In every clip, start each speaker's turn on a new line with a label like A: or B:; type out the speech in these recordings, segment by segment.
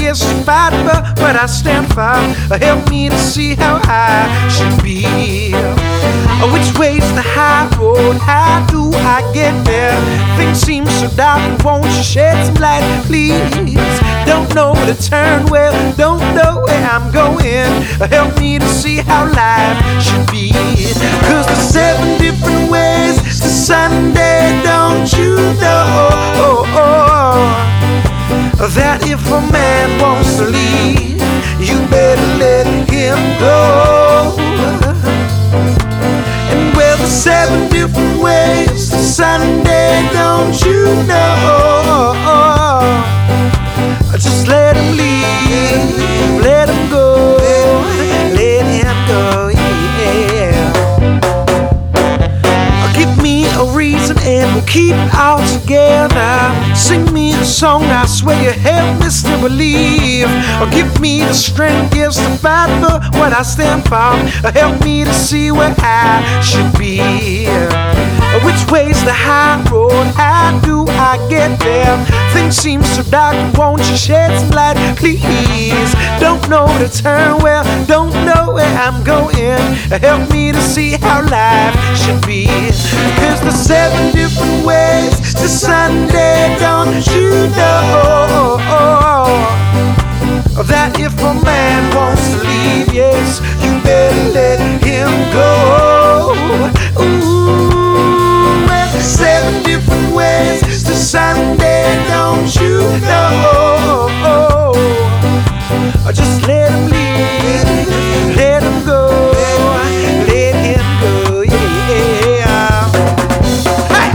A: yes, to fight for what I stand for. Help me to see how I should be. Which way's the high road? How do I get there? Things seem so dark, won't you shed some light, please? Don't know where to turn, well, don't know where I'm going. Help me to see how life should be. 'Cause there's 7 different ways to Sunday, don't you know? That if a man wants to leave, you better let him go. And well, there's 7 different ways to Sunday, don't you know? Just let him leave, let him go, let him go, yeah. Give me a reason and we'll keep it all together. Sing me a song, I swear you help me still believe. Or give me the strength, yes, to fight for what I stand for. Help me to see where I should be. Which way's the high road? How do I get there? Things seem so dark, won't you shed some light, please? Don't know where to turn, well, don't know where I'm going. Help me to see how life should be. 'Cause there's 7 different ways to Sunday, don't you know? That if a man wants to leave, yes, you better let him go. Ooh, well, 7 different ways to Sunday, don't you know? Just let him leave, let him go, let him go, yeah. Hey!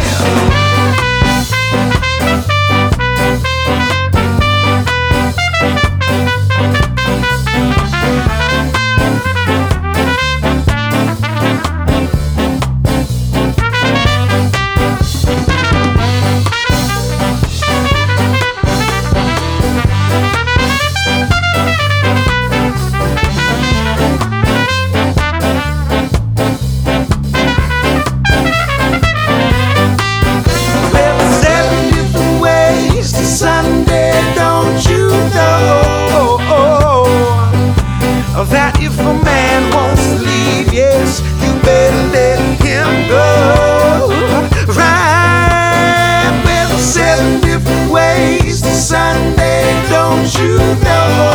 A: That if a man wants to leave, yes, you better let him go. Right, well, 7 different ways to Sunday, don't you know?